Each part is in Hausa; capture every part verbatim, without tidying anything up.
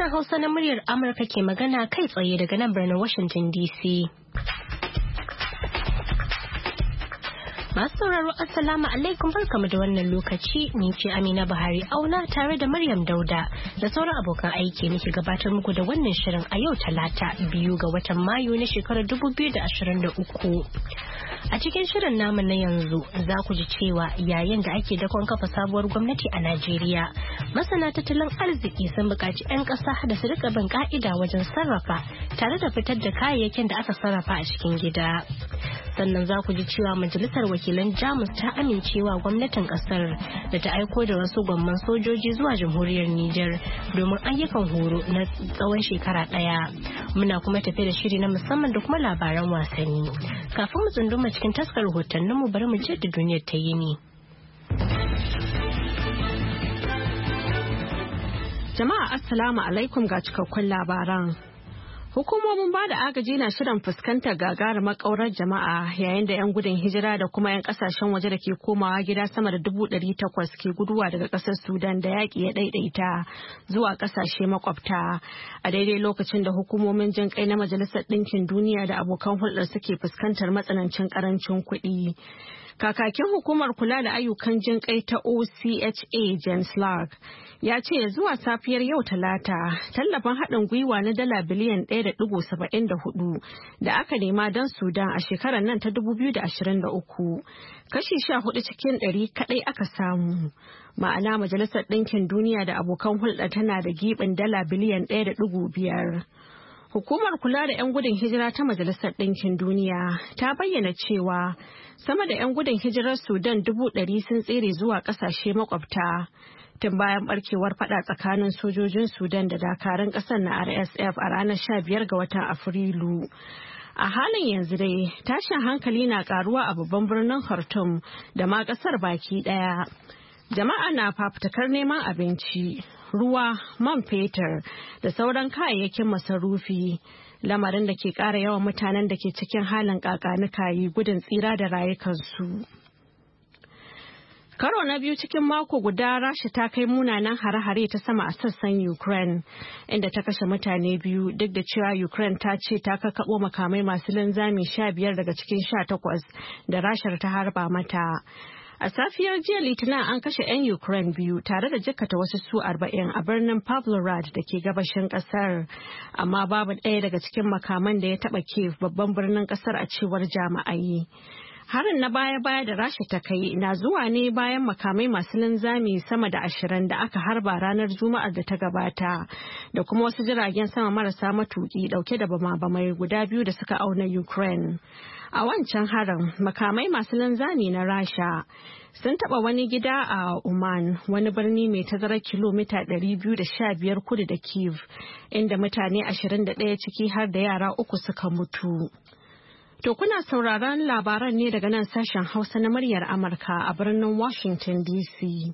Sashen Hausa na muryar Amurka ke magana kai tsaye daga nan birnin Washington D C. Masu sauraro Assalamu alaikum, barkamu da wannan lokaci. Ni ce Amina Buhari Auna tare da Maryam Dauda da sauran abokan aiki muke gabatar muku da wannan shirin a yau Talata biyu ga watan Mayu na shekarar dubu biyu da ashirin da uku. A cikin shirin namu na yanzu za ku ji cewa yayin da ake dakon kafa sabuwar gwamnati a Najeriya, masana tattalin arziki sun buƙaci 'yan ƙasa da su rika bin ka'ida wajen sarrafa tare da fitar da kayayyakin da aka sarrafa a cikin gida. Sannan za ku ji cewa Majalisar Wakilan Jamus ta amincewa gwamnatin ƙasar da ta aiko da wasu gwamman sojoji zuwa jamhuriyar Nijar domin ayyukan horo na tsawon shekara ɗaya. Muna kuma tafe da shiri na musamman da kuma labaran wasanni. Kafin mu tsunduma cikin taskar rahotanninmu bari mu je da duniyar ta yi ne. Jama'a Assalamu alaikum ga cikakkun labaran. Hukumomin ba da agaji na shirin fuskantar gagarumar ƙaurar jama'a yayin da 'yan gudun hijira da kuma 'yan ƙasashen waje da ke komawa gida sama da dubu ɗari takwas ke guduwa daga ƙasar Sudan da yaƙi ya ɗaiɗaita zuwa ƙasashe makwabta a daidai lokacin da hukumomin jin kai na Majalisar Ɗinkin Duniya da abokan hulɗar suke fuskantar matsanancin ƙarancin kuɗi. Kakakin hukumar kula da ayyukan jin kai ta O C H A James Lark ya ce zuwa safiyar yau Talata tallafin haɗin gwiwa na dala biliyan ɗaya da ɗigo saba'in da hudu da aka nema don Sudan a shekarar nan ta dubu biyu da ashirin da uku kashi sha hudu cikin ɗari kaɗai aka samu. Ma'ana Majalisar Ɗinkin Duniya da abokan hulɗa tana da giɓin dala biliyan ɗaya da ɗigo biyar. Hukumar kula da 'yan gudun hijira ta Majalisar Ɗinkin Duniya ta bayyana cewa sama da 'yan gudun hijirar Sudan dubu ɗari sun tsere zuwa ƙasashe makwabta tun bayan barkewar fada tsakanin sojojin Sudan da dakarun ƙasar na R S F a ranar sha biyar ga watan Afrilu. A halin yanzu dai tashin hankali na karuwa a babban birnin Khartoum da ma ƙasar baki ɗaya. Jama'a na fafutukar neman abinci, ruwa, man fetur da sauran kayayyakin masarufi, lamarin da ke ƙara yawan mutanen da ke cikin halin kakanikayi gudun tsira da rayukansu. Karo na biyu cikin mako guda Rasha ta kai munanan hare-hare ta sama a sassan Ukraine, inda ta kashe mutane biyu duk da cewa Ukraine ta ce ta kakkaɓo makamai masu linzami sha biyar daga cikin sha takwas da Rashar ta harba mata. A safiyar jiya Litinin an kashe 'yan Ukraine biyu tare da jikkata wasu su arba'in a birnin Pavlograd da ke gabashin kasar, amma babu ɗaya daga cikin makaman da ya taɓa Kiev babban birnin kasar a cewar jami'ai. Harin na baya-baya da Rasha ta kai na zuwa ne bayan makamai masu linzami sama da ashirin da aka harba ranar Juma'ar da ta gabata da kuma wasu jiragen sama marasa matuki dauke da bama-bamai guda biyu da suka auna Ukraine. A wancan harin makamai masu linzami na Rasha sun taba wani gida a Uman, wani birni mai tazarar kilomita ɗari biyu da sha biyar kudu da Kiev, inda mutane ashirin da ɗaya ciki har da yara uku suka mutu. To kuna sauraron labaran ne daga nan sashen Hausa na muryar Amurka a birnin Washington D C.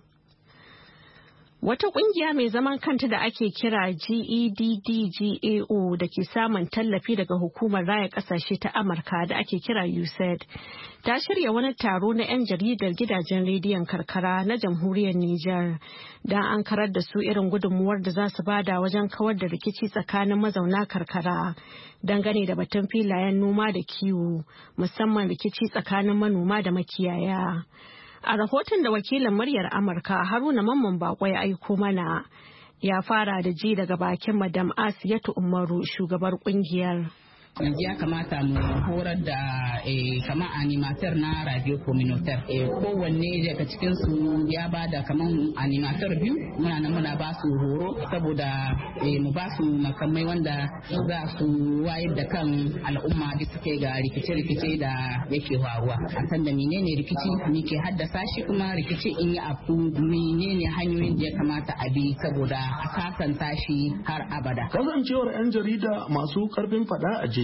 Wata kungiya mai zaman kanta da ake kira GEDDGAO da ke samun tallafi daga hukumar raya kasashe ta Amurka da ake kira U S A I D ta shirya wani taro na 'yan jaridar gidajen rediyon karkara na jamhuriyar Nijar don an karar da su irin gudunmuwar da za su bada wajen kawar da rikici tsakanin mazauna karkara dangane da batun filayen noma da kiwo, musamman rikici tsakanin manoma da makiyaya. A rahoton da wakilin muryar Amurka Haruna Mamman Bako ya aiko mana, ya fara da ji daga bakin Madam Asiyatu Umaru, shugabar kungiyar. yanzu ya kamata mu horar da kama animator na radio communautaire kowanne daga cikin su ya bada kaman animator biyu muna nan muna ba su horo saboda mu ba su makamai wanda za su wayar da kan al'umma da suke ga rikice-rikice da yake faruwa a san da menene rikici ne ke haddasa shi kuma rikici in yi abu menene hanyoyin da ya kamata a bi saboda a sasanta shi har abada. Kasancewar 'yan jarida masu karfin fada a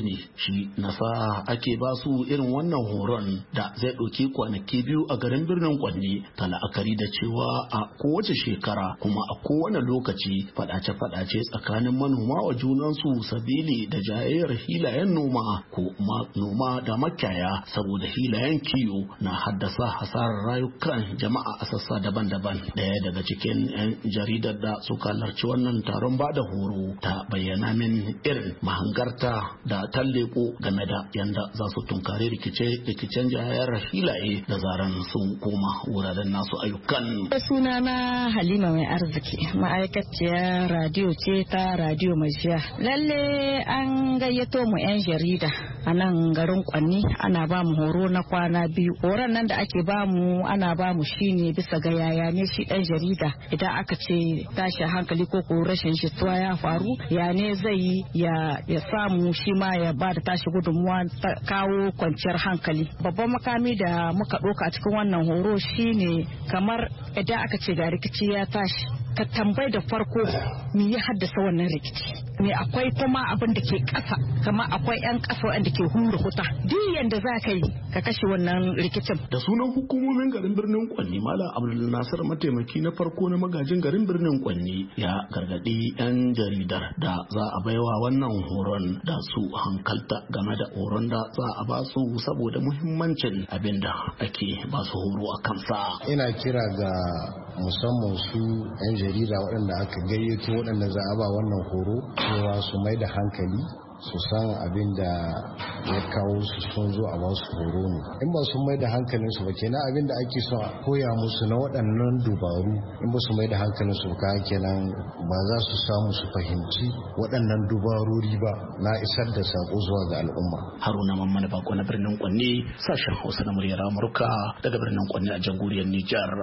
ne shi nasa ake ba su irin wannan horon da zai ɗauki kwanaki biyu a garin birnin Kwanni, ta la'akari da cewa a kowace shekara kuma a kowane lokaci faɗace-faɗace tsakanin manoma wa junansu sabili da jayayyar hilayen noma ko noma da makiyaya saboda hilayen kiwo na haddasa hasarar rayukan jama'a a sassa daban-daban. Daya daga cikin 'yan jaridar da suka halarci wannan taron bada horo ta bayyana min irin mahangarta da talleko game da yanda za su tunkari rikice-rikicen jayayyar hilaye da zaran sun koma wuraren nasu ayyukan. Sunana Halima mai arziki, ma'aikaciyar radiyo ce ta radiyo Majiya. Lalle an gayyato mu 'yan jarida a nan garin Kwanni, ana ba mu horo na kwana biyu. Horon nan da ake ba mu ana ba mu shine bisa ga yaya ne shi ɗan jarida idan aka ce tashi hankali ko ko rashin jituwa ya faru, ya ne zai yi ya samu shi ma ya ba da tashi gudunmuwa kawo kwanciyar hankali. Babban makami da muka ɗauka a cikin wannan horo shine kamar idan aka ce ga rikici ya tashi, ka tambayi da farko me ya haddasa wannan rikici, me akwai kuma abin da ke ƙasa, kamar akwai 'yan ƙasa wanda ke hura huta, duk yanda za ka yi ka kashe wannan rikicin. Da sunan hukumomin garin birnin Kwanni, Malam Abdul Nasir, mataimaki na farko na magajin garin birnin Kwanni, ya gargaɗi 'yan jaridar da za a baiwa wannan horon da su hankalta game da horon da za a ba su saboda muhimmancin abin da ake ba su horo a kansa. Ina kira ga musamman su 'yan jarida waɗanda aka gayyato waɗanda za a ba wannan horo cewa su mai da hankali, su san abin da ya kawo su sun zo a basu horo ne. In ba su mai da hankalin su ba kenan abin da ake so a koya musu na waɗannan dubaru, in ba su mai da hankalin su ka kenan ba za su samu su fahimci waɗannan dubarori ba na isar da sako zuwa ga al'umma. Haruna Mamman Bako na birnin Kwanni, sashen Hausa na muryar Amurka daga birnin Kwanni a jamhuriyar Nijar.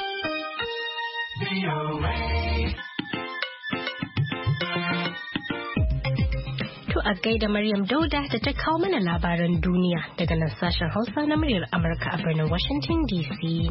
To a gaida Maryam Dauda da ta kawo mana labaran duniya daga nan sashen Hausa na muryar Amurka a birnin Washington D C.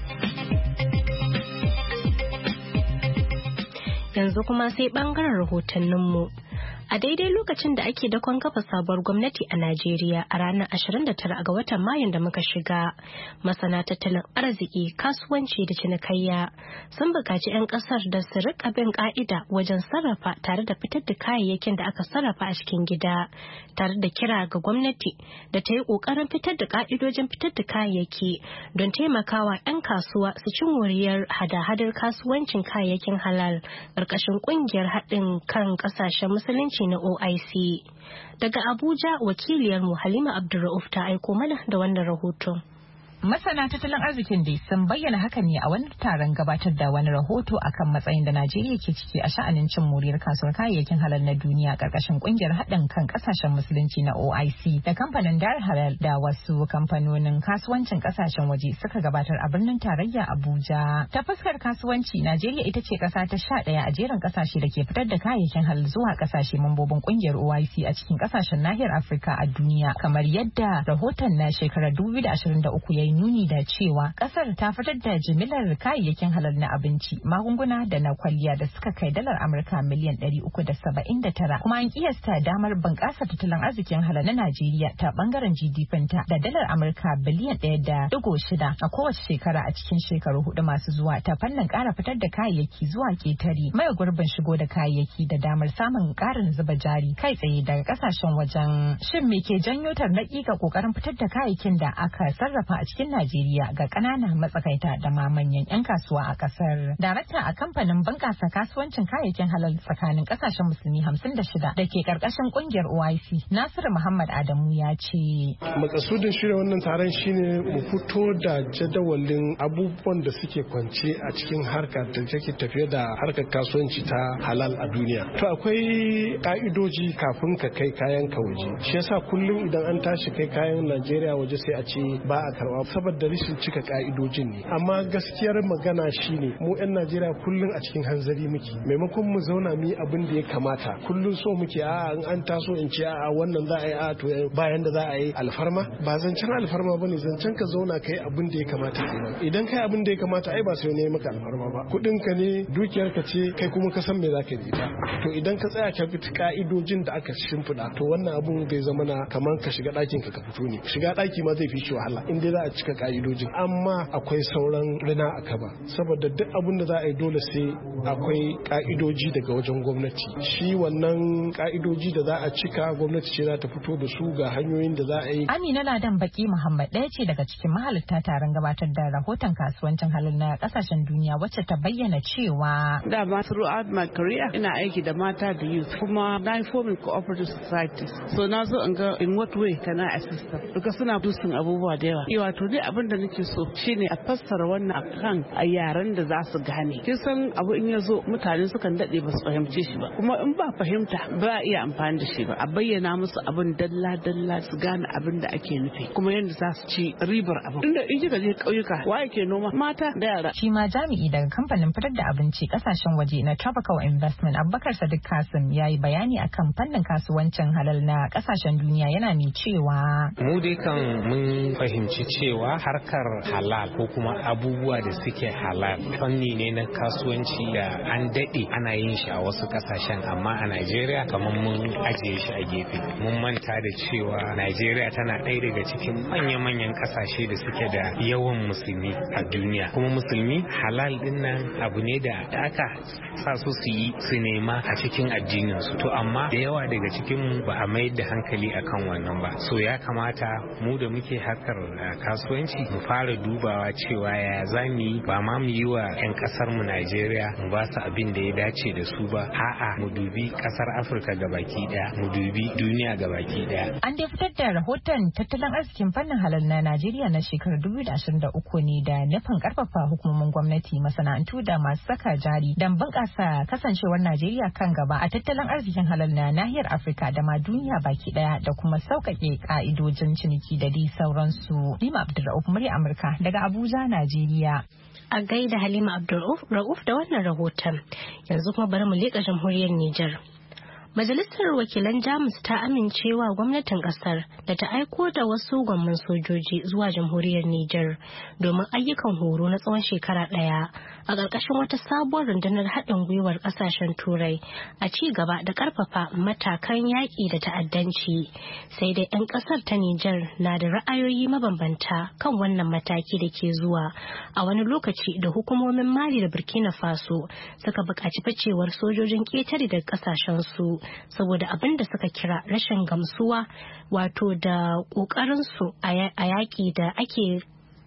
Yanzu kuma sai bangaren rahotanninmu. A daidai lokacin da ake dakon kafa sabuwar gwamnati a Najeriya a ranar ashirin da tara ga watan Mayun da muka shiga, masana tattalin arziki, kasuwanci da cinikayya sun buƙaci 'yan ƙasar da su riƙa bin ƙa'ida wajen sarrafa tare da fitar da kayayyakin da aka sarrafa a cikin gida, tare da kira ga gwamnati da ta yi ƙoƙarin fitar da ƙa'idojin fitar da kayayyaki don taimakawa 'yan kasuwa su ci moriyar hada-hadar kasuwancin kayayyakin halal ƙarƙashin ƙungiyar haɗin kan ƙasashen musulunci na O I C. Daga Abuja, wakiliyarmu Halima Abdulrauf ta aiko mana da wannan rahoton. Masana tattalin arzikin dai sun bayyana hakan ne a wani taron gabatar da wani rahoto akan matsayin da Najeriya ke ciki a sha'anin cin moriyar kasuwar kayayyakin halal na duniya karkashin kungiyar haɗin kan kasashen musulunci na O I C da kamfanin Dar Halal da wasu kamfanonin kasuwancin kasashen waje suka gabatar a birnin tarayya Abuja. Ta fuskar kasuwanci, Najeriya ita ce kasa ta sha ɗaya a jerin kasashe da ke fitar da kayayyakin halal zuwa kasashe mambobin kungiyar O I C a cikin kasashen nahiyar Afirka a duniya, kamar yadda rahoton na shekarar dubu biyu da ashirin da uku ya nuni da cewa kasar ta fitar da jimillar kayayyakin halal na abinci, magunguna da na kwalliya da suka kai dalar Amurka miliyan ɗari uku da saba'in da tara, kuma an kiyasta damar bunƙasa tattalin arzikin halal na Najeriya ta bangaren G D P ta da dalar Amurka biliyan ɗaya da digo shida a kowace shekara a cikin shekaru hudu masu zuwa ta fannin ƙara fitar da kayayyaki zuwa ketare, mai gurbin shigo da kayayyaki da damar samun ƙarin zuba jari kai tsaye daga kasashen wajen. Shin me ke janyo tarnaƙi ga ƙoƙarin fitar da kayayyakin da aka sarrafa a cikin cikin Najeriya ga ƙananan matsakaita da ma manyan 'yan kasuwa a ƙasar? Darakta a kamfanin bunƙasa kasuwancin kayayyakin halal tsakanin ƙasashen musulmi hamsin da shida da ke ƙarƙashin ƙungiyar O I C, Nasiru Muhammad Adamu ya ce. Makasudin shirya wannan taron shine mu fito da jadawalin abubuwan da suke kwance a cikin harkar da take tafiye da harkar kasuwanci ta halal a duniya. To akwai ka'idoji kafin ka kai kayan ka waje. Shi yasa kullum idan an tashi kai kayan Najeriya waje sai a ce ba a karɓa saboda rashin cika ka'idojin ne. Amma gaskiyar magana shine mu 'yan Najeriya kullum a cikin hanzari muke, maimakon mu zauna mu yi abin da ya kamata kullum so muke a an taso in ce a wannan za a yi a to bayan da za a yi alfarma. Ba zancen alfarma bane, zancen ka zauna kai abin da ya kamata kenan. Idan kai abin da ya kamata ai ba sai ne maka alfarma ba, kudin ka ne, dukiyar ka ce, kai kuma ka san me zaka yi ta. To idan ka tsaya ka bi ka'idojin da aka shimfiɗa to wannan abun bai zama na kaman ka shiga ɗakin ka ka fito ne. Shiga ɗaki ma zai fi shi wahala in dai za a cika ka'idojin. Amma akwai sauran rina a kaba, saboda duk abin da za a yi dole sai akwai ka'idoji daga wajen gwamnati. Shi wannan ka'idoji da za a cika gwamnati ce za ta fito da su ga hanyoyin da za a yi. Amina Ladan Baki Muhammad ɗaya ce daga cikin mahalarta taron gabatar da rahoton kasuwancin halal na kasashen duniya, wacce ta bayyana cewa da ma throughout my career ina aiki da mata da youth, kuma na yi forming cooperative societies, so na zo in ga in what way can I assist them, duka suna dusun abubuwa da yawa. Yawa to dai abin da nake so shine a fassara wannan akan a yaren da za su gane. Kin san abu in ya zo mutane sukan dade ba su fahimce shi ba, kuma in ba fahimta ba a iya amfani da shi ba. A bayyana musu abin dalla dalla su gane abin da ake nufi, kuma yadda za su ci ribar abin. Inda in kika je ƙauyuka wa yake noma? Mata da yara. Shi ma jami'i daga kamfanin fitar da abinci kasashen waje na Tropical Investment Abubakar Sadiq Kasim ya yi bayani akan fannin kasuwancin halal na kasashen duniya, yana mai cewa mu dai kan mun fahimci cewa harkar halal ko kuma abubuwa da suke halal fanni ne na kasuwanci da an daɗe ana yin shi a wasu kasashen, amma a Najeriya kamar mun ajiye shi a gefe. Mun manta da cewa Najeriya tana ɗaya daga cikin manya-manyan kasashe da suke da yawan musulmi a duniya, kuma musulmi halal din nan abu ne da aka sa su su yi su nema a cikin addinin su. To amma da yawa daga cikin mu ba a mayar da hankali akan wannan ba. So ya kamata mu da muke harkar kasuwanci mu fara dubawa cewa ya za mu yi, ba ma mu yi wa 'yan kasar mu Najeriya mu ba su abin da ya dace da su ba, a'a mu dubi kasar Afirka gabaki daya, mu dubi duniya gabaki daya. An dai fitar da rahoton tattalin arzikin fannin halal na Najeriya na shekarar dubu da ashirin da uku ne da nufin karfafa hukumomin gwamnati, masana'antu da masu saka jari don bunƙasa kasancewar Najeriya kan gaba a tattalin arzikin halal na nahiyar Afirka da ma duniya baki daya, da kuma sauƙaƙe ka'idojin ciniki da dai sauransu. Halima Abdulrauf, murya Amurka daga Abuja, Najeriya. A gaida Halima Abdulrauf da wannan rahoton. Yanzu kuma bari mu leƙa jamhuriyar Nijar. Majalisar Wakilan Jamus ta amincewa gwamnatin kasar da ta aiko da wasu gwamman sojoji zuwa jamhuriyar Nijar domin ayyukan horo na tsawon shekara ɗaya a ƙarƙashin wata sabuwar rundunar haɗin gwiwar ƙasashen Turai a ci gaba da ƙarfafa matakan yaƙi da ta'addanci. Sai dai 'yan ƙasar ta Nijar na da ra'ayoyi mabambanta kan wannan mataki da ke zuwa a wani lokaci da hukumomin Mali da Burkina Faso suka buƙaci ficewar sojojin ƙetare daga ƙasashen su saboda abin da suka kira rashin gamsuwa wato da ƙoƙarinsu a yaƙi da ake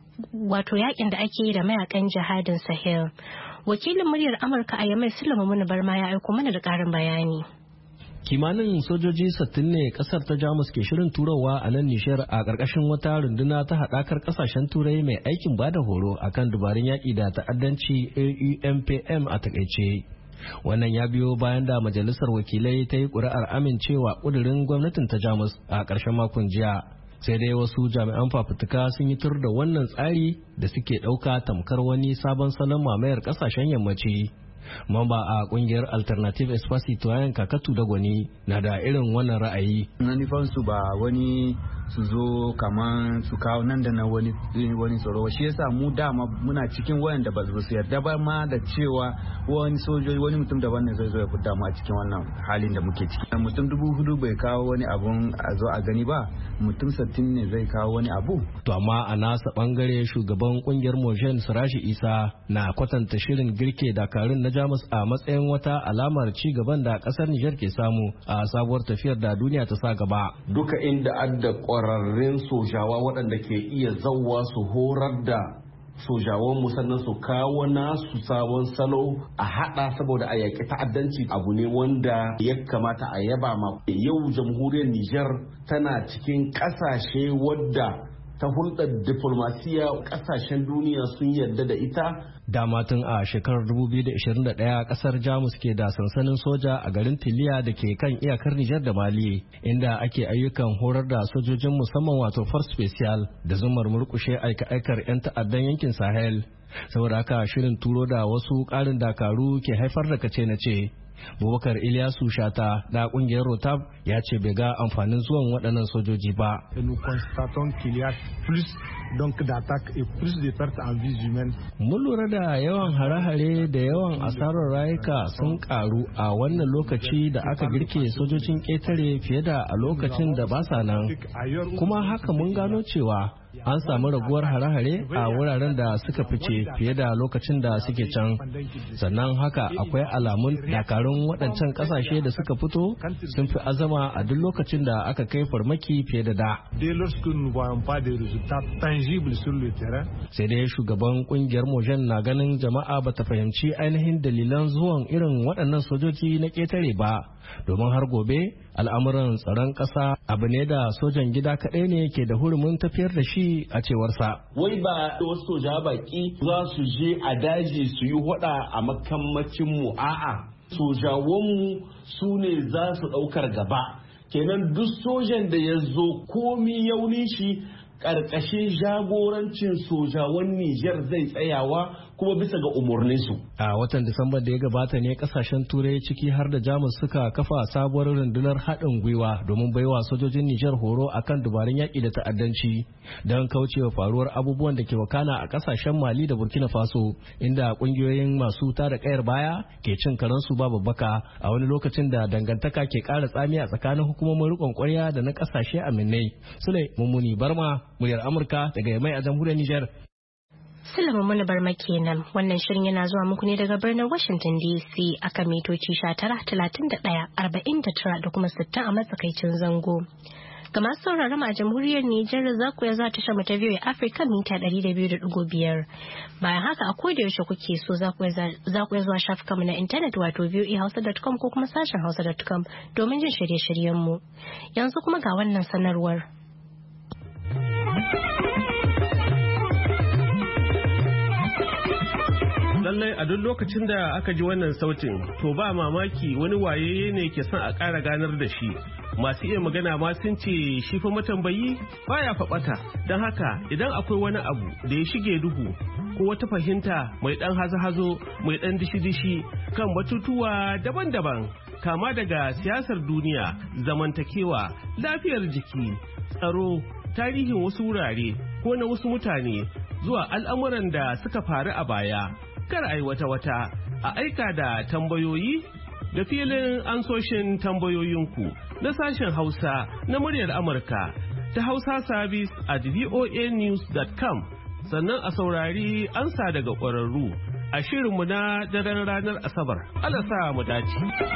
wato yaƙin da ake yi da mayakan jihadin Sahel. Wakilin muryar Amurka a Yamai Sulaiman Muni Barma ya aiko mana da ƙarin bayani. Kimanin sojoji sittin ne kasar ta Jamus ke shirin turawa a nan Nishar a ƙarƙashin wata runduna ta haɗakar ƙasashen Turai mai aikin bada horo akan dubarun yaƙi da ta'addanci A U M P M a takaice. Wannan ya biyo bayan da majalisar wakilai ta yi ƙuri'ar amincewa ƙudurin gwamnatin ta Jamus a ƙarshen makon jiya. Sai dai wasu jami'an fafutuka sun yi tur da wannan tsari da suke ɗauka tamkar wani sabon salon mamayar ƙasashen yammaci. Mamba a kungiyar Alternative Espace Citoyen Kakatu da Gwani na da irin wannan ra'ayi. Na nufan su ba wani su zo kaman su kawo nan da na wani wani tsoro, shi yasa mu dama muna cikin wayanda ba su yarda ba ma da cewa wani sojoji wani mutum daban ne zai zo ya fita mu a cikin wannan halin da muke ciki. Mutum dubu hudu bai kawo wani abun a zo a gani ba, mutum sittin ne zai kawo wani abu. To amma a nasa bangare shugaban kungiyar Mojen Sirashi Isa na kwatanta shirin girke dakarun na Jamus a matsayin wata alamar ci gaban da kasar Nijar ke samu a sabuwar tafiyar da duniya ta sa gaba. Duka inda adda kwararrun sojawa waɗanda ke iya zauwa su horar da sojawan mu sannan su kawo nasu sabon salo a hada saboda a yaƙi ta'addanci abu ne wanda ya kamata a yaba ma. Yau jamhuriyar Nijar tana cikin ƙasashe wadda ta hulɗar diplomasiya ƙasashen duniya sun yarda da ita. Dama tun a shekarar dubu biyu da ishirin da ɗaya ƙasar Jamus ke da sansanin soja a garin Tiliya da ke kan iyakar Nijar da Mali, inda ake ayyukan horar da sojojin musamman wato Force Special da zumar murƙushe aika-aikar 'yan ta'addan yankin Sahel. Saboda haka shirin turo da wasu ƙarin dakaru ke haifar da kace na ce. Bubakar Ilyasu Shata da kungiyar Rotab ya ce bai ga amfanin zuwan waɗannan sojoji ba. Mun lura da yawan hare-hare da yawan asarar rayuka sun karu a wannan lokaci da aka girke sojojin ƙetare fiye da a lokacin da ba sa nan. Kuma haka mun gano cewa an samu raguwar hare-hare a wuraren da suka fice fiye da lokacin da suke can. Sannan haka akwai alamun dakarun waɗancan ƙasashe da suka fito sun fi azama a duk lokacin da aka kai farmaki fiye da da. Sai dai shugaban kungiyar Mojen na ganin jama'a ba ta fahimci ainihin dalilan zuwan irin waɗannan sojoji na ƙetare ba, domin har gobe al'amuran tsaron ƙasa abu ne da sojan gida kaɗai ne ke da hurumin tafiyar da shi a cewarsa. Wai ba wasu soja baki za su je a daji su yi hoda a makamacinmu, a'a sojawanmu su ne za su ɗaukar gaba. Kenan duk sojan da ya zo komi yaunin shi ƙarƙashin jagorancin sojawan Nijar zai tsayawa kuma bisa ga umarninsu. A watan Disamba da ya gabata ne kasashen Turai ciki har da Jamus suka kafa sabuwar rundunar haɗin gwiwa domin baiwa sojojin Nijar horo akan dubarun yaƙi da ta'addanci don kaucewa faruwar abubuwan da ke wakana a kasashen Mali da Burkina Faso, inda ƙungiyoyin masu tada kayar baya ke cin karansu ba babbaka a wani lokacin da dangantaka ke ƙara tsami a tsakanin hukumomin riƙon ƙwarya da na kasashe aminai. Sule Mummuni Barma, muryar Amurka daga Yamai a jamhuriyar Nijar. Sulaiman Muni Barma kenan. Wannan shirin yana zuwa muku ne daga birnin Washington D C akan mitoci sha tara, talatin da ɗaya, arba'in da tara da kuma sittin a matsakaicin zango. Ga masu sauraron a jamhuriyar Nijar za ku ya za ta sha mata biyu a Afirka mita ɗari da biyu da ɗigo biyar. Bayan haka a koda yaushe kuke so za ku ya zuwa shafukanmu na intanet wato v o a hausa dot com ko kuma sashen hausa dot com domin jin shirye-shiryenmu. Yanzu kuma ga wannan sanarwar. Lallai a duk lokacin da aka ji wannan sautin to ba mamaki wani waye ne ke son a ƙara ganar da shi. Masu iya magana ma sun ce shi fa matambayi baya faɓata. Don haka idan akwai wani abu da ya shige duhu ko wata fahimta mai ɗan hazo-hazo mai ɗan dishi-dishi kan batutuwa daban-daban kama daga siyasar duniya, zamantakewa, lafiyar jiki, tsaro, tarihin wasu wurare ko na wasu mutane zuwa al'amuran da suka faru a baya. Kar a yi wata-wata a aika da tambayoyi da filin ansoshin tambayoyinku na sashen Hausa na muryar Amurka ta Hausa Service at voa news dot com, sannan a saurari ansa daga ƙwararru a shirinmu na daren ranar Asabar. Allah sa mu dace.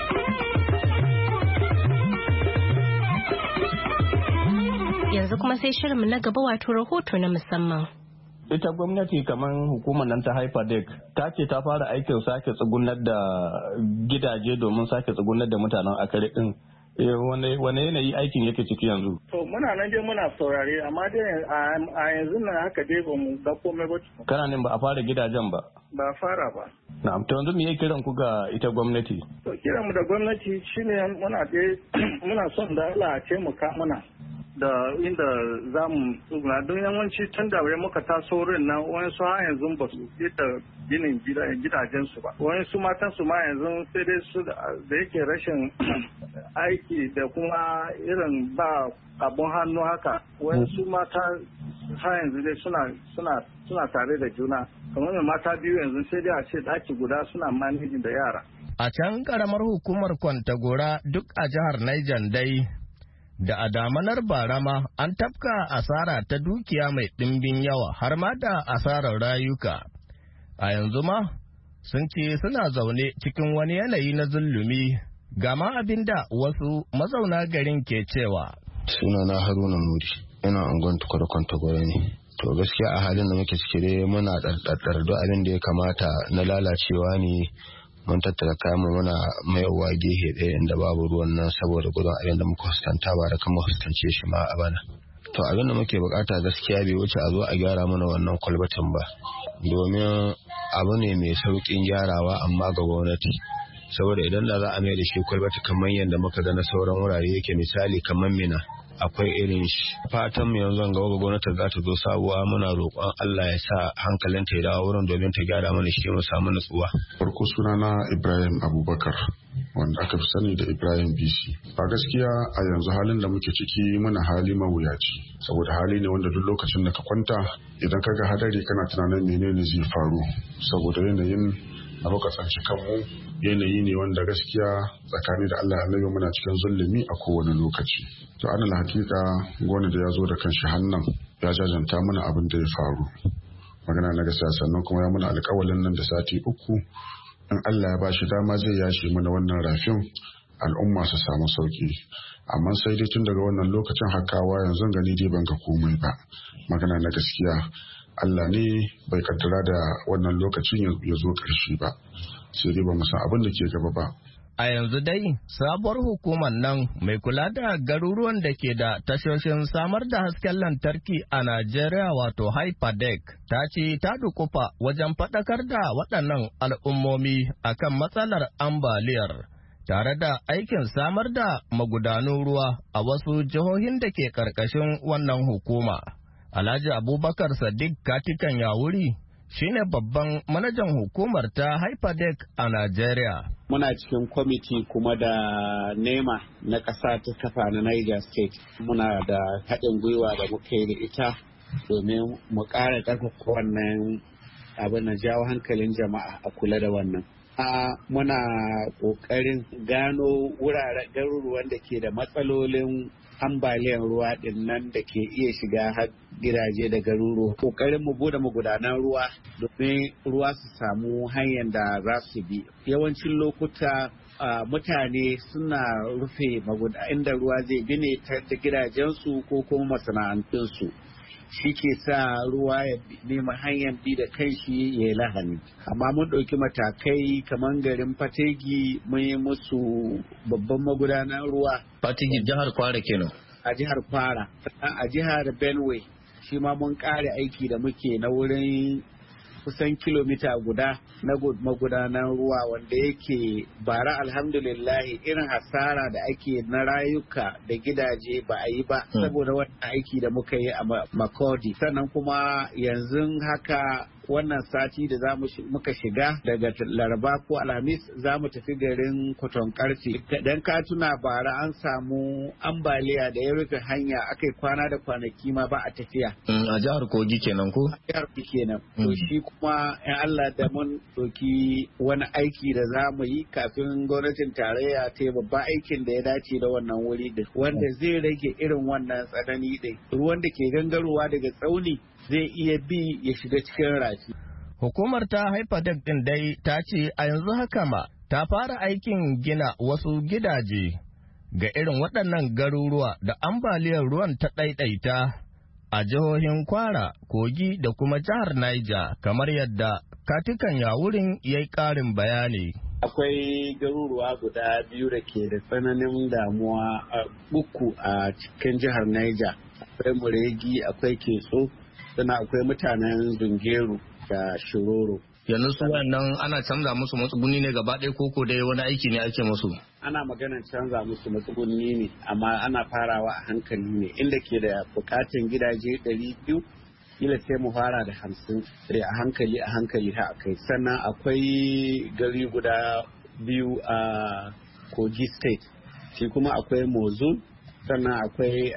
Yanzu kuma sai shirinmu na gaba wato rahoto na musamman. Ita gwamnati kamar hukumar nan ta Hyperdeck ta ce ta fara aikin sake tsugunar da gidaje domin sake tsugunar da mutanen akare din. Wane yanayi aikin yake ciki yanzu? To muna nan dai muna saurare amma dai a yanzu nan haka dai ba mu ga komai ba. Kana nan ba a fara gidajen ba? Ba fara ba. Na'am, to yanzu me yake kiran ku ga ita gwamnati? To kiran mu da gwamnati shine muna dai muna son da Allah ya taimaka mana da inda za mu tsuguna don yawanci tun da wai muka taso rin nan wani su har yanzu ba su da ginin gidajensu ba wani su matan su ma yanzu sai dai su da yake rashin aiki da kuma irin ba abun hannu haka wani su mata har yanzu dai suna suna suna tare da juna kamar mai mata biyu yanzu sai dai a ce daki guda suna manajin da yara. A can karamar hukumar Kwantagora duk a jihar Niger dai da a damanar barama an tafka asara ta dukiya mai ɗimbin yawa har ma da asarar rayuka. A yanzu ma sun ce suna zaune cikin wani yanayi na zulumi, gama abin da wasu mazauna garin ke cewa. Suna na Haruna Muri, ina angon tukwar Kwantagora ne. To gaskiya a halin da muke cike dai muna ɗarɗar duk abin da ya kamata na lalacewa ne. Mun tattara kayan mu muna maiwa gehe ɗaya inda babu ruwan nan saboda gudun abin da muka hustanta ba da kan mu hustance shi ma a bana. to abin da muke bukata gaskiya bai wuce a zo a gyara mana wannan kwalbatin ba, domin abu ne mai sauƙin gyarawa amma ga gwamnati, saboda idan da za a mai da shi kwalbati kamar yadda muka ga na sauran wurare yake, misali kamar Mina akwai irin shi. Fatan mu yanzu ga gwamnati za ta zo sabuwa, muna roƙon Allah ya sa hankalinta ya dawo wurin domin ta gyara mana shi mu samu nutsuwa. Farko sunana Ibrahim Abubakar wanda aka fi sani da Ibrahim B C. A gaskiya a yanzu halin da muke ciki muna hali mawuyaci, saboda hali ne wanda duk lokacin da ka kwanta idan ka ga hadari kana tunanin menene zai faru, saboda yanayin da muka tsanci kanmu yanayi ne wanda gaskiya tsakani da Allah annabi muna cikin zulumi a kowane lokaci. To ana hakika gwani da ya zo da kanshi hannan ya jajanta mana abin da ya faru, magana na gaskiya, sannan kuma ya muna alƙawalin nan da sati uku in Allah ya bashi dama zai yashe mana wannan rafin al'umma su samu sauki. Amma sai dai tun daga wannan lokacin hakawa yanzu gani dai ban ga komai ba, magana na gaskiya Allah ne bai kaddara da wannan lokacin ya zo ƙarshe ba, sai dai ba mu san abin da ke gaba ba. A yanzu dai sabuwar hukumar nan mai kula da garuruwan da ke da tashoshin samar da hasken lantarki a Najeriya wato Hyperdeck ta ce ta dukufa wajen faɗakar da waɗannan al'ummomi akan matsalar ambaliyar tare da aikin samar da magudanun ruwa a wasu jihohin da ke ƙarƙashin wannan hukuma. Alhaji Abubakar Sadiq Katikan Yawuri shine babban manajan hukumar ta Hyperdeck a Najeriya. Muna cikin kwamiti kuma da nema na ƙasa ta kafa na Niger State. Muna da haɗin gwiwa da muka yi da ita domin mu ƙara ƙarfafa wannan abin na jawo hankalin jama'a a kula da wannan. A muna ƙoƙarin gano wuraren garuruwan da ke da matsalolin ambaliyar ruwa din nan da ke iya shiga har gidaje da garuruwa. Kokarin mu bude magudanan ruwa domin ruwa su samu hanyar da za su bi. Yawancin lokuta uh, mutane suna rufe inda ruwa zai bi ne ta gidajensu ko kuma masana'antunsu. Shi ke sa ruwa ya nema hanyar bi da kanshi ya yi lahani. Amma mun ɗauki matakai kamar garin Fategi mun yi musu babban magudanar ruwa. Fategi jihar Kwara kenan. A jihar Kwara. A jihar Benue shi ma mun ƙare aiki da muke na wurin kusan kilomita guda na magudanar ruwa wanda yake bara alhamdulillahi irin hasara da ake na rayuka da gidaje ba a yi ba saboda wannan aiki da muka yi a Makodi. Sannan kuma yanzu haka wannan sati da za muka shiga daga Laraba ko Alhamis za mu tafi garin Koton Karfe. Dan ka tuna bara an samu ambaliya da ya rufe hanya akai kwana da kwanaki ma ba a tafiya. A jihar Kogi kenan ko? A jihar Kogi kenan. To shi kuma in Allah da mun doki wani aiki da za mu yi kafin gwamnatin tarayya ta yi babban aikin da ya dace da wannan wuri din wanda zai rage irin wannan tsanani din. Ruwan da ke gangarowa daga tsauni zai iya bi ya shiga cikin rafi. Hukumar ta Hyperdeck din dai ta ce a yanzu haka ma ta fara aikin gina wasu gidaje ga irin waɗannan garuruwa da ambaliyar ruwan ta ɗaiɗaita a jihohin Kwara, Kogi da kuma jihar Niger kamar yadda Katikan Yawurin ya yi ƙarin bayani. Akwai garuruwa guda biyu da ke da tsananin damuwa uku a cikin jihar Niger. Akwai Muregi, akwai Ketso, sannan akwai mutanen Zungeru da Shiroro. Yanzu su wannan ana canza musu matsuguni ne gaba ɗaya koko dai wani aiki ne ake musu? Ana maganar canza musu matsuguni ne amma ana farawa a hankali ne inda ke da bukatun gidaje ɗari biyu kila sai mu fara da hamsin a hankali a hankali ha kai. Sannan akwai gari guda biyu a Kogi State, shi kuma akwai Mozul, sannan akwai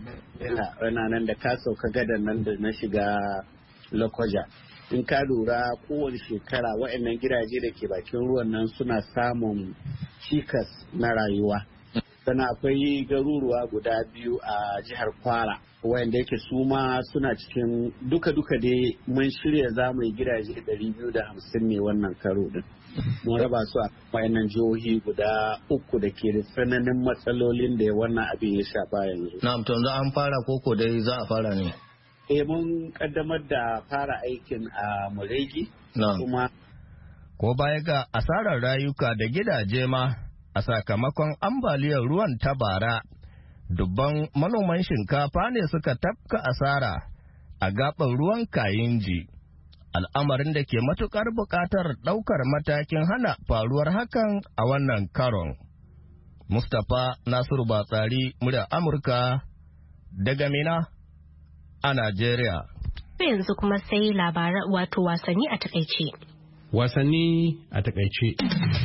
rana nan da ka sauka gadan nan da na shiga Lokoja. In ka lura kowane shekara waɗannan gidaje da ke bakin ruwan nan suna samun cikas na rayuwa. Sannan akwai garuruwa guda biyu a jihar Kwara wanda yake su ma suna cikin duka-duka dai mun shirya za mu yi gidaje ɗari biyu da hamsin ne wannan karo din. Mun raba su a wayannan jihohi guda uku da ke da tsananin matsalolin da wannan abin ya shafa yanzu. Na'am, to za an fara koko dai za a fara ne? Eh mun kaddamar da fara aikin a Muregi. Kuma ko baya ga asarar rayuka da gidaje ma a sakamakon ambaliyar ruwan ta bara dubban manoman shinkafa ne suka tafka asara a gaɓar ruwan Kayinji, al'amarin da ke matuƙar buƙatar ɗaukar matakin hana faruwar hakan a wannan karon. Mustapha Nasiru Batsari, murya Amurka daga Mina a Najeriya. Yanzu kuma sai labaran wato wasanni a takaice. Wasanni a takaice.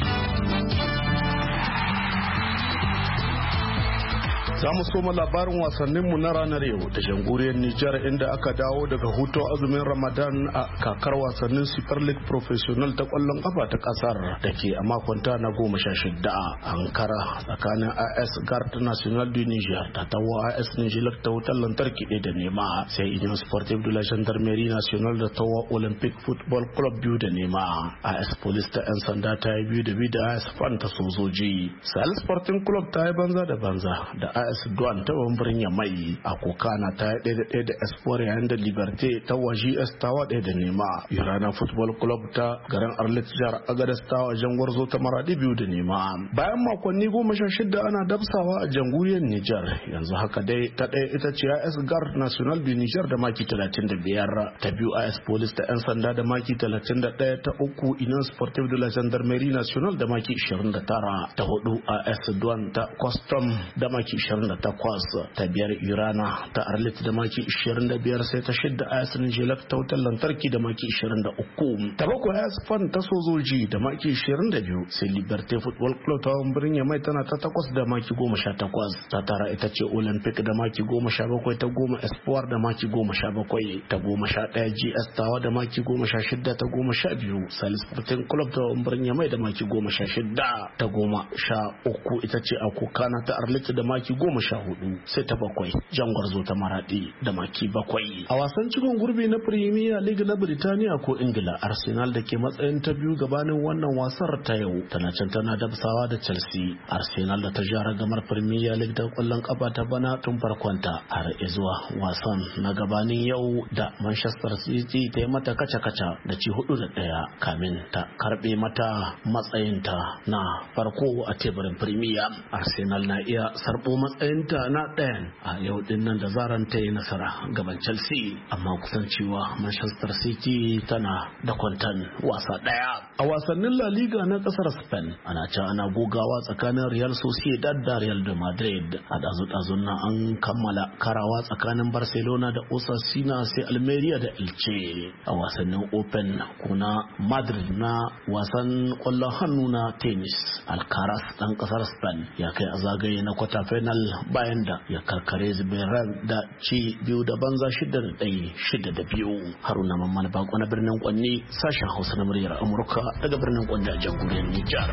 Za mu soma labarin wasanninmu na ranar yau da jamhuriyar Nijar inda aka dawo daga hutun azumin Ramadan a kakar wasannin Super League Professional ta kwallon kafa ta kasar da ke a makonta na goma sha shida. Ankara tsakanin A S Garde National du Niger da tawa A S Niger ta wutar lantarki ɗaya da nema, sai Union Sportive de la Gendarmerie Nationale da tawa Olympic Football Club biyu da nema. A S Police ta 'yan sanda ta yi biyu da biyu da A S Fan ta sojoji. Sahel Sporting Club ta yi banza da banza da A S Duan ta bambarin Yamai. A Kokana ta yi ɗaya da ɗaya da Espoir yayin da Liberté ta wa G S tawa ɗaya da nema. Irana Football Club ta garin Arlit jihar Agadez ta wa Jangwarzo ta Maradi biyu da nema. Bayan makonni goma sha shida ana dabsawa a jamhuriyar Nijar, yanzu haka dai ta ɗaya ita ce A S Garde National du Niger da maki talatin da biyar, ta biyu A S Police ta 'yan sanda da maki talatin da ɗaya, ta uku Union Sportive de la Gendarmerie Nationale da maki ishirin da tara, ta hudu A S Duan ta Custom da maki ishirin da takwas, ta biyar Irana ta Arlit da maki ishirin da biyar, sai ta shidda A S Nijelak ta wutar lantarki da maki ishirin da uku, ta bakwai A S Fan ta sojoji da maki ishirin da biyu, sai Liberté Football Club ta birnin Yamai tana ta takwas da maki goma sha takwas, ta tara ita ce Olympic da maki goma sha bakwai, ta goma Espoir da maki goma sha bakwai, ta goma sha ɗaya G S tawa da maki goma sha shida, ta goma sha biyu Salis Sporting Club ta birnin Yamai da maki goma sha shida, ta goma sha uku ita ce Akokana ta Arlit da maki goma sha hudu, sai ta bakwai Jangwarzo ta Maradi da maki bakwai. A wasan cikin gurbi na Premier League na Birtaniya ko Ingila, Arsenal da ke matsayin ta biyu gabanin wannan wasar ta yau tana can tana dabsawa da Chelsea. Arsenal da ta jara gamar Premier League ta kwallon kafa ta bana tun farkonta har zuwa wasan na gabanin yau da Manchester City ta yi mata kaca-kaca da ci hudu da daya kamin ta karbe mata matsayinta na farko a teburin Premier. Arsenal na iya sarbo matsayinta na ɗayan a yau din nan da zaran ta yi nasara gaban Chelsea, amma kusan cewa Manchester City tana da kwantan wasa ɗaya. A wasannin La Liga na ƙasar Spain ana can ana gogawa tsakanin Real Sociedad da Real de Madrid. A dazu-dazun nan an kammala karawa tsakanin Barcelona da Osasuna, sai Almeria da Elche. A wasannin Open kuna Madrid na wasan ƙwallon hannu na tennis, Alcaraz ɗan ƙasar Spain ya kai a zagaye na kwata final bayan da ya karkare Zverev da ci biyu da banza shida da ɗaya shida da biyu. Haruna Mamman Bako na birnin Kwanni, sashen Hausa na muryar Amurka daga birnin Kwanni a jamhuriyar Nijar.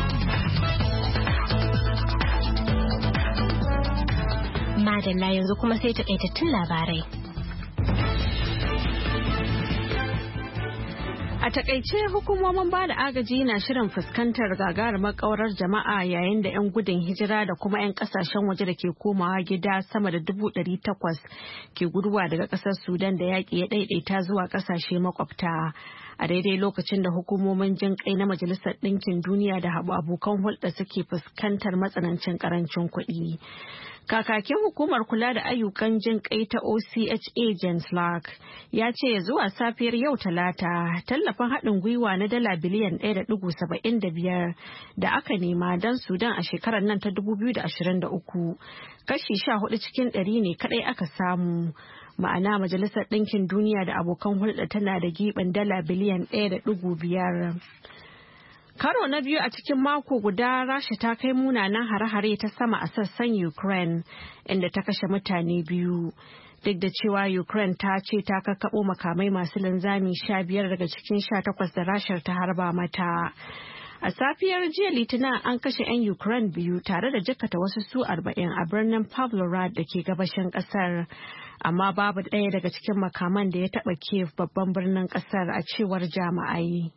Madalla yanzu kuma sai takaitattun labarai. A takaice hukumomin ba da agaji na shirin fuskantar gagarumar kaurar jama'a yayin da 'yan gudun hijira da kuma 'yan kasashen waje da ke komawa gida sama da dubu ɗari takwas ke guduwa daga ƙasar Sudan da yaƙi ya ɗaiɗaita zuwa ƙasashe makwabta. A daidai lokacin da hukumomin jin kai na Majalisar Ɗinkin Duniya da abokan hulɗa suke fuskantar matsanancin ƙarancin kuɗi. Kakakin hukumar kula da ayyukan jin kai ta O C H A Jens Lark ya ce zuwa safiyar yau talata tallafin haɗin gwiwa na dala biliyan ɗaya da ɗigo saba'in da biyar da aka nema don Sudan a shekarar nan ta dubu biyu da ashirin da uku kashi sha hudu cikin ɗari ne kaɗai aka samu. Ma'ana Majalisar Ɗinkin Duniya da abokan hulɗa tana da giɓin dala biliyan ɗaya da ɗigo biyar. Karo na biyu a cikin mako guda Rasha ta kai munanan hare-hare ta sama a sassan Ukraine inda ta kashe mutane biyu. Duk da cewa Ukraine ta ce ta kakkaɓo makamai masu linzami sha biyar daga cikin sha takwas da Rashar ta harba mata. A safiyar jiya Litinin an kashe 'yan Ukraine biyu tare da jikkata wasu su arba'in a birnin Pavlograd da ke gabashin kasar. Amma babu ɗaya daga cikin makaman da ya taɓa Kiev babban birnin kasar a cewar jami'ai.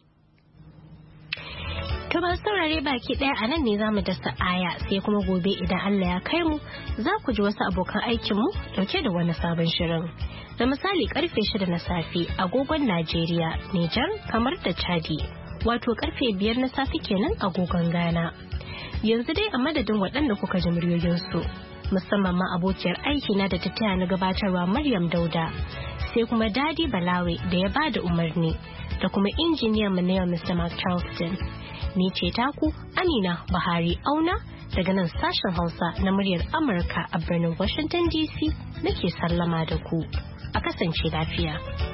To ba saurare baki ɗaya a nan ne za mu dasa aya sai kuma gobe idan Allah ya kai mu za ku ji wasu abokan aikinmu dauke da wani sabon shirin. Da misali karfe shida na safe agogon Najeriya, Nijar, kamar da Chadi. Wato karfe biyar na safe kenan agogon Ghana. Yanzu dai a madadin waɗanda kuka ji muryoyinsu musamman ma abokiyar aiki na da ta taya na gabatarwa Maryam Dauda, sai kuma Dadi Balawe da ya bada umarni, da kuma injiniyan mu na yau Mister Mark Charleston. Ni ce taku Amina Buhari Auna daga nan sashen Hausa na muryar Amurka a birnin Washington D C nake sallama da ku. A kasance lafiya.